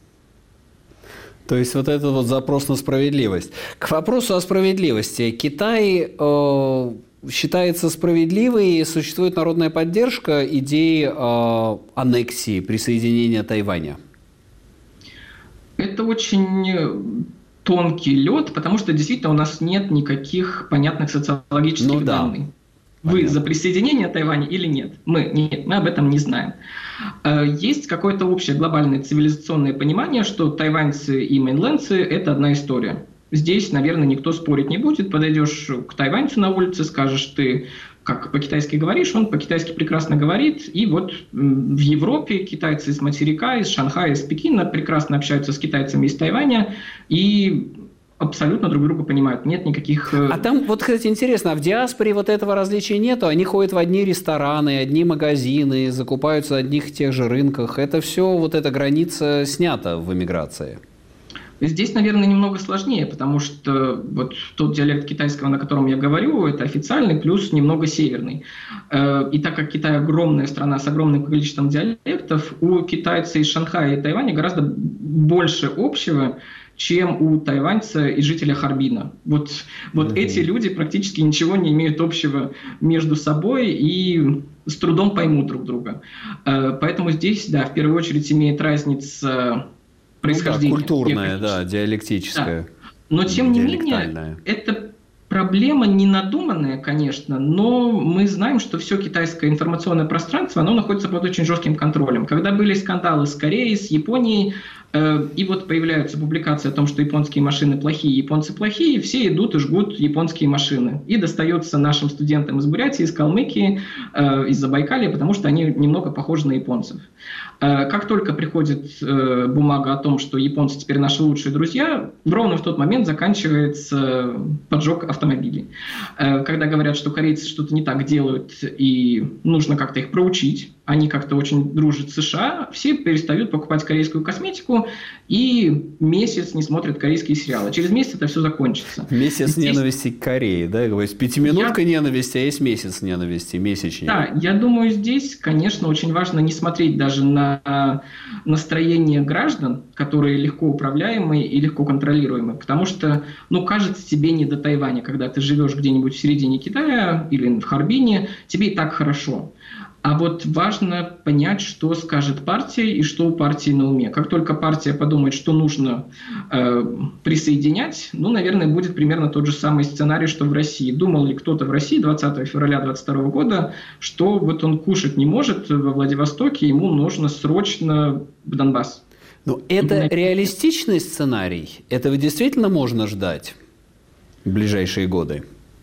То есть вот этот вот запрос на справедливость. К вопросу о справедливости. Китай э, считается справедливой, существует народная поддержка идеи э, аннексии, присоединения Тайваня. Это очень тонкий лед, потому что действительно у нас нет никаких понятных социологических ну, да. данных. Вы Понятно. За присоединение Тайваня или нет? Мы нет, мы об этом не знаем. Есть какое-то общее глобальное цивилизационное понимание, что тайваньцы и мейнлендцы – это одна история. Здесь, наверное, никто спорить не будет. Подойдешь к тайваньцу на улице, скажешь, ты как по-китайски говоришь, он по-китайски прекрасно говорит. И вот в Европе китайцы из материка, из Шанхая, из Пекина прекрасно общаются с китайцами из Тайваня. И абсолютно друг друга понимают, нет никаких... А там, вот, кстати, интересно, а в диаспоре вот этого различия нету? Они ходят в одни рестораны, одни магазины, закупаются на одних и тех же рынках. Это все, вот эта граница снята в эмиграции. Здесь, наверное, немного сложнее, потому что вот тот диалект китайского, на котором я говорю, это официальный, плюс немного северный. И так как Китай огромная страна с огромным количеством диалектов, у китайцев из Шанхая и Тайваня гораздо больше общего, чем у тайваньца и жителя Харбина. Вот, вот mm-hmm. эти люди практически ничего не имеют общего между собой и с трудом поймут друг друга. Поэтому здесь, да, в первую очередь имеет разница происхождения. Ну, да, культурная, да, диалектическая. Да. Но, тем не менее, это проблема не надуманная, конечно, но мы знаем, что все китайское информационное пространство, оно находится под очень жестким контролем. Когда были скандалы с Кореей, с Японией, и вот появляются публикации о том, что японские машины плохие, японцы плохие, все идут и жгут японские машины. И достается нашим студентам из Бурятии, из Калмыкии, из Забайкалья, потому что они немного похожи на японцев. Как только приходит бумага о том, что японцы теперь наши лучшие друзья, ровно в тот момент заканчивается поджог автомобилей. Когда говорят, что корейцы что-то не так делают и нужно как-то их проучить, они как-то очень дружат с США, все перестают покупать корейскую косметику и месяц не смотрят корейские сериалы. Через месяц это все закончится. Месяц Здесь... ненависти к Корее, да? Есть пятиминутка я... ненависти, а есть месяц ненависти, месячник. Да, я думаю, здесь, конечно, очень важно не смотреть даже на настроение граждан, которые легко управляемые и легко контролируемые, потому что, ну, кажется тебе не до Тайваня, когда ты живешь где-нибудь в середине Китая или в Харбине, тебе и так хорошо. А вот важно понять, что скажет партия и что у партии на уме. Как только партия подумает, что нужно э, присоединять, ну, наверное, будет примерно тот же самый сценарий, что в России. Думал ли кто-то в России двадцатого февраля две тысячи двадцать второго года, что вот он кушать не может во Владивостоке, ему нужно срочно в Донбасс? Но это реалистичный сценарий? Этого действительно можно ждать в ближайшие годы?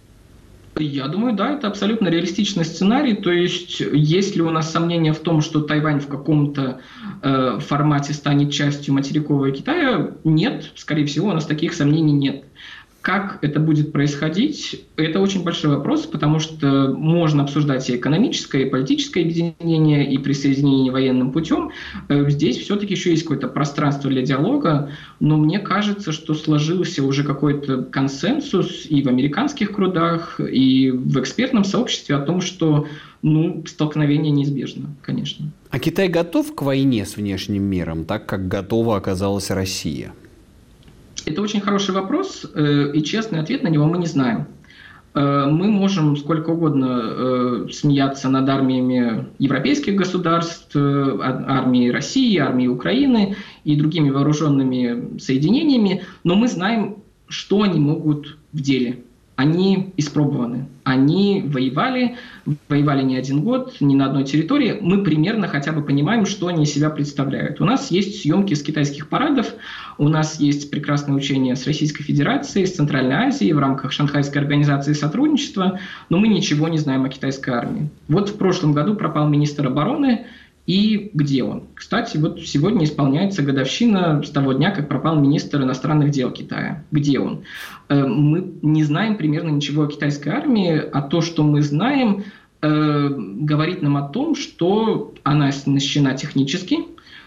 Я думаю, да, это абсолютно реалистичный сценарий. То есть, есть ли у нас сомнения в том, что Тайвань в каком-то э, формате станет частью материкового Китая? Нет, скорее всего, у нас таких сомнений нет. Как это будет происходить, это очень большой вопрос, потому что можно обсуждать и экономическое, и политическое объединение, и присоединение военным путем. Здесь все-таки еще есть какое-то пространство для диалога, но мне кажется, что сложился уже какой-то консенсус и в американских кругах, и в экспертном сообществе о том, что ну, столкновение неизбежно, конечно. А Китай готов к войне с внешним миром, так как готова оказалась Россия? Это очень хороший вопрос, и честный ответ на него мы не знаем. Мы можем сколько угодно смеяться над армиями европейских государств, армией России, армией Украины и другими вооруженными соединениями, но мы знаем, что они могут в деле. Они испробованы, они воевали, воевали не один год, не на одной территории. Мы примерно хотя бы понимаем, что они из себя представляют. У нас есть съемки с китайских парадов, у нас есть прекрасные учения с Российской Федерацией, с Центральной Азией в рамках Шанхайской организации сотрудничества, но мы ничего не знаем о китайской армии. Вот в прошлом году пропал министр обороны, и где он? Кстати, вот сегодня исполняется годовщина с того дня, как пропал министр иностранных дел Китая. Где он? Мы не знаем примерно ничего о китайской армии, а то, что мы знаем, говорит нам о том, что она оснащена технически,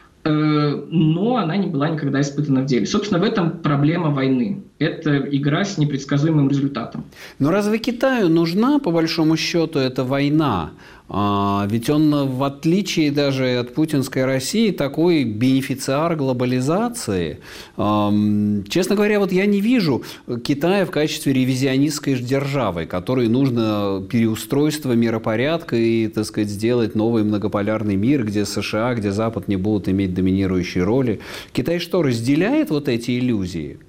но она не была никогда испытана в деле. Собственно, в этом проблема войны. Это игра с непредсказуемым результатом. Но разве Китаю нужна, по большому счету, эта война? А, ведь он, в отличие даже от путинской России, такой бенефициар глобализации. А, честно говоря, вот я не вижу Китая в качестве ревизионистской державы, которой нужно переустройство миропорядка и, так сказать, сделать новый многополярный мир, где США, где Запад не будут иметь доминирующей роли. Китай что, разделяет вот эти иллюзии?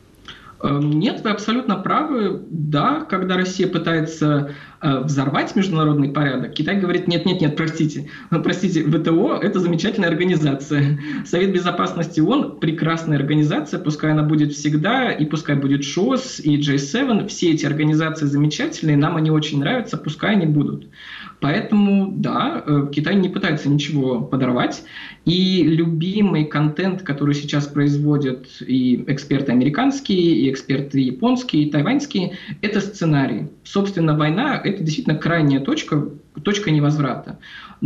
Нет, вы абсолютно правы. Да, когда Россия пытается э, взорвать международный порядок, Китай говорит, нет-нет-нет, простите, простите, ВТО – это замечательная организация. Совет Безопасности ООН – прекрасная организация, пускай она будет всегда, и пускай будет ШОС, и джей семь, все эти организации замечательные, нам они очень нравятся, пускай они будут. Поэтому, да, Китай не пытается ничего подорвать, и любимый контент, который сейчас производят и эксперты американские, и эксперты японские, и тайваньские, это сценарий. Собственно, война – это действительно крайняя точка, точка невозврата.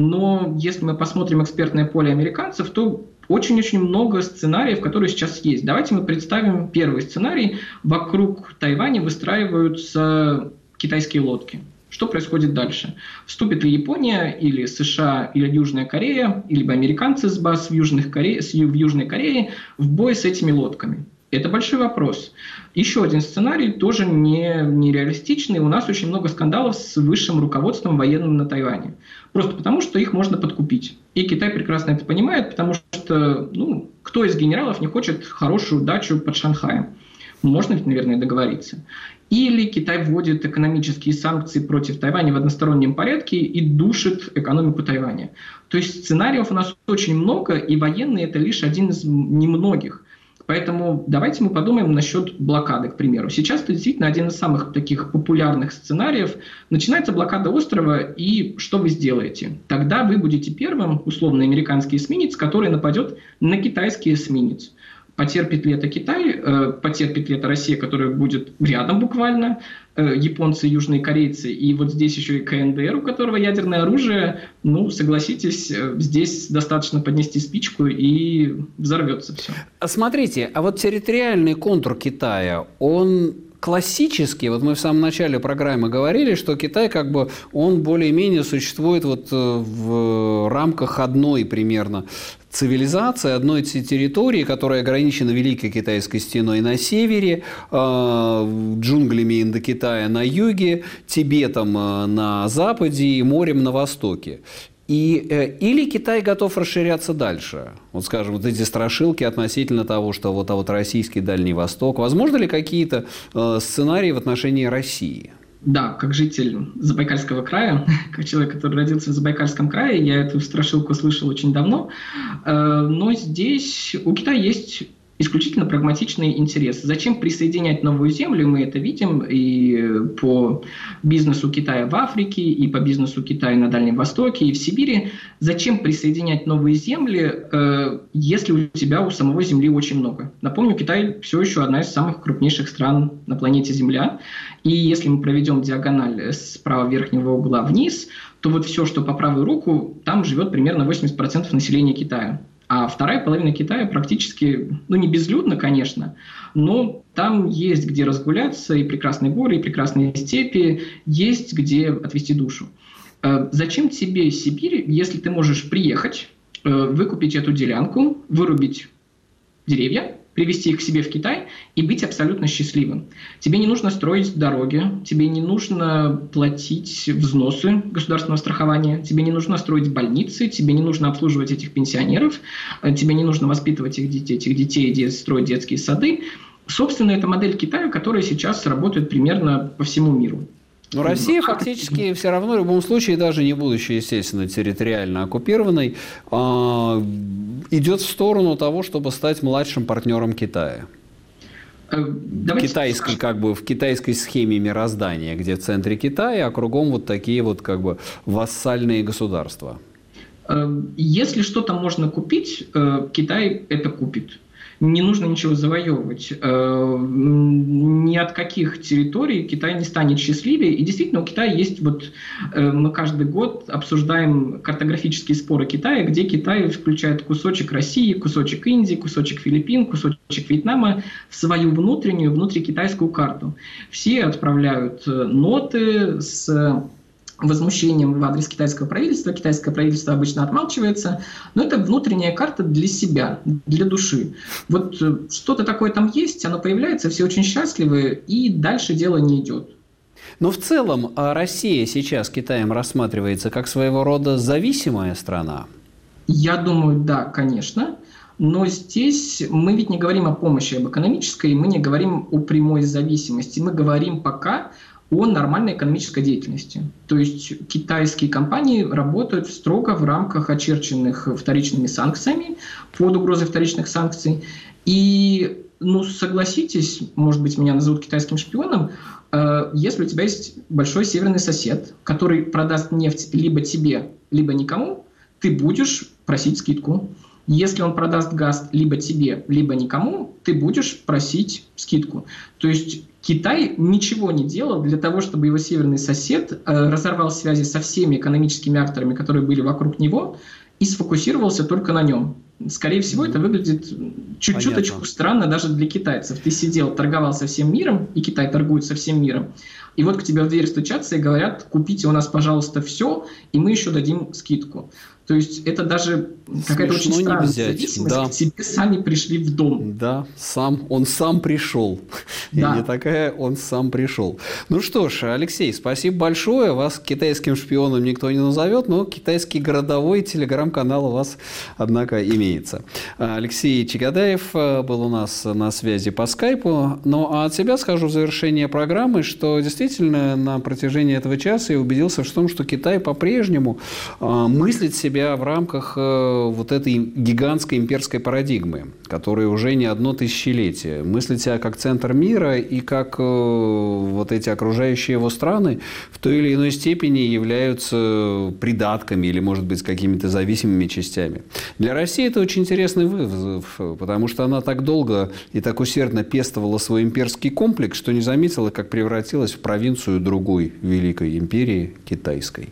Но если мы посмотрим экспертное поле американцев, то очень-очень много сценариев, которые сейчас есть. Давайте мы представим первый сценарий. Вокруг Тайваня выстраиваются китайские лодки. Что происходит дальше? Вступит ли Япония, или США, или Южная Корея, или американцы с баз в, Южных Коре... в Южной Корее в бой с этими лодками? Это большой вопрос. Еще один сценарий, тоже не, нереалистичный. У нас очень много скандалов с высшим руководством военным на Тайване. Просто потому, что их можно подкупить. И Китай прекрасно это понимает, потому что ну, кто из генералов не хочет хорошую дачу под Шанхаем? Можно ведь, наверное, договориться. Или Китай вводит экономические санкции против Тайваня в одностороннем порядке и душит экономику Тайваня. То есть сценариев у нас очень много, и военный – это лишь один из немногих. Поэтому давайте мы подумаем насчет блокады, к примеру. Сейчас это действительно один из самых таких популярных сценариев. Начинается блокада острова, и что вы сделаете? Тогда вы будете первым, условно, американский эсминец, который нападет на китайский эсминец. Потерпит ли это Китай, э, потерпит ли это Россия, которая будет рядом буквально, э, японцы, южные корейцы, и вот здесь еще и ка эн дэ эр, у которого ядерное оружие, ну, согласитесь, э, здесь достаточно поднести спичку и взорвется все. Смотрите, а вот территориальный контур Китая, он классический, вот мы в самом начале программы говорили, что Китай как бы, он более-менее существует вот в рамках одной примерно цивилизации, одной территории, которая ограничена Великой Китайской стеной на севере, джунглями Индокитая на юге, Тибетом на западе и морем на востоке. И, или Китай готов расширяться дальше? Вот, скажем, вот эти страшилки относительно того, что вот, а вот российский Дальний Восток. Возможно ли какие-то э, сценарии в отношении России? Да, как житель Забайкальского края, как человек, который родился в Забайкальском крае, я эту страшилку слышал очень давно. Но здесь у Китая есть исключительно прагматичный интерес. Зачем присоединять новую землю? Мы это видим и по бизнесу Китая в Африке, и по бизнесу Китая на Дальнем Востоке, и в Сибири. Зачем присоединять новые земли, если у тебя у самого земли очень много? Напомню, Китай все еще одна из самых крупнейших стран на планете Земля. И если мы проведем диагональ с правого верхнего угла вниз, то вот все, что по правую руку, там живет примерно восемьдесят процентов населения Китая. А вторая половина Китая практически, ну не безлюдно, конечно, но там есть где разгуляться, и прекрасные горы, и прекрасные степи, есть где отвести душу. Зачем тебе Сибирь, если ты можешь приехать, выкупить эту делянку, вырубить деревья, привезти их к себе в Китай и быть абсолютно счастливым? Тебе не нужно строить дороги, тебе не нужно платить взносы государственного страхования, тебе не нужно строить больницы, тебе не нужно обслуживать этих пенсионеров, тебе не нужно воспитывать их детей, этих детей, строить детские сады. Собственно, это модель Китая, которая сейчас работает примерно по всему миру. Но Россия фактически все равно, в любом случае, даже не будучи, естественно, территориально оккупированной, идет в сторону того, чтобы стать младшим партнером Китая. В китайской, как бы, в китайской схеме мироздания, где в центре Китая, а кругом вот такие вот как бы вассальные государства. Если что-то можно купить, Китай это купит. Не нужно ничего завоевывать. Ни от каких территорий Китай не станет счастливее. И действительно, у Китая есть, вот мы каждый год обсуждаем картографические споры Китая, где Китай включает кусочек России, кусочек Индии, кусочек Филиппин, кусочек Вьетнама в свою внутреннюю, внутрикитайскую карту. Все отправляют ноты с возмущением в адрес китайского правительства. Китайское правительство обычно отмалчивается, но это внутренняя карта для себя, для души. Вот что-то такое там есть, оно появляется, все очень счастливы, и дальше дело не идет. Но в целом Россия сейчас Китаем рассматривается как своего рода зависимая страна? Я думаю, да, конечно. Но здесь мы ведь не говорим о помощи, об экономической, мы не говорим о прямой зависимости. Мы говорим пока о нормальной экономической деятельности. То есть китайские компании работают строго в рамках очерченных вторичными санкциями, под угрозой вторичных санкций. И, ну, согласитесь, может быть, меня назовут китайским шпионом, э, если у тебя есть большой северный сосед, который продаст нефть либо тебе, либо никому, ты будешь просить скидку. Если он продаст газ либо тебе, либо никому, ты будешь просить скидку. То есть Китай ничего не делал для того, чтобы его северный сосед э, разорвал связи со всеми экономическими акторами, которые были вокруг него, и сфокусировался только на нем. Скорее всего, это выглядит чуть-чуточку странно даже для китайцев. Ты сидел, торговал со всем миром, и Китай торгует со всем миром, и вот к тебе в дверь стучатся и говорят: купите у нас, пожалуйста, все, и мы еще дадим скидку. То есть это даже какая-то очень странная зависимость. Да. К тебе сами пришли в дом. Да, сам, он сам пришел. Да. И не такая, он сам пришел. Ну что ж, Алексей, спасибо большое. Вас китайским шпионом никто не назовет, но китайский городовой телеграм-канал у вас, однако, имеется. Алексей Чагадаев был у нас на связи по скайпу. Ну, а от себя скажу в завершение программы, что действительно на протяжении этого часа я убедился в том, что Китай по-прежнему мыслит себя в рамках э, вот этой гигантской имперской парадигмы, которая уже не одно тысячелетие. Мыслит себя как центр мира и как э, вот эти окружающие его страны в той или иной степени являются придатками или, может быть, какими-то зависимыми частями. Для России это очень интересный вызов, потому что она так долго и так усердно пестовала свой имперский комплекс, что не заметила, как превратилась в провинцию другой великой империи – китайской.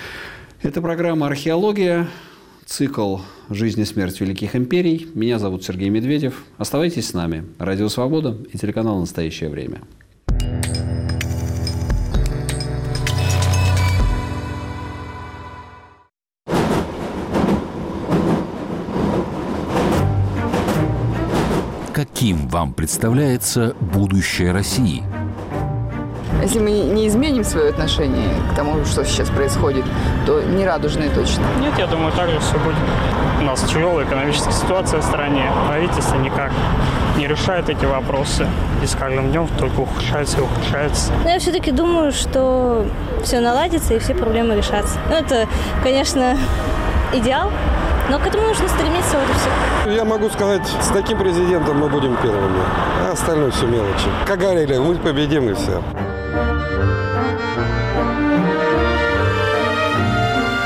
Это программа «Археология», цикл «Жизнь и смерть великих империй». Меня зовут Сергей Медведев. Оставайтесь с нами. Радио «Свобода» и телеканал «Настоящее время». Каким вам представляется будущее России? Если мы не изменим свое отношение к тому, что сейчас происходит, то не радужные точно. Нет, я думаю, так же все будет. У нас тяжелая экономическая ситуация в стране. Правительство никак не решает эти вопросы. И с каждым днем только ухудшается и ухудшается. Но я все-таки думаю, что все наладится и все проблемы решатся. Ну, это, конечно, идеал, но к этому нужно стремиться, вот и все. Я могу сказать, с таким президентом мы будем первыми, а остальное все мелочи. Как говорили, мы победим и все.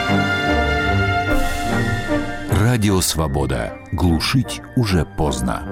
Радио «Свобода». Глушить уже поздно.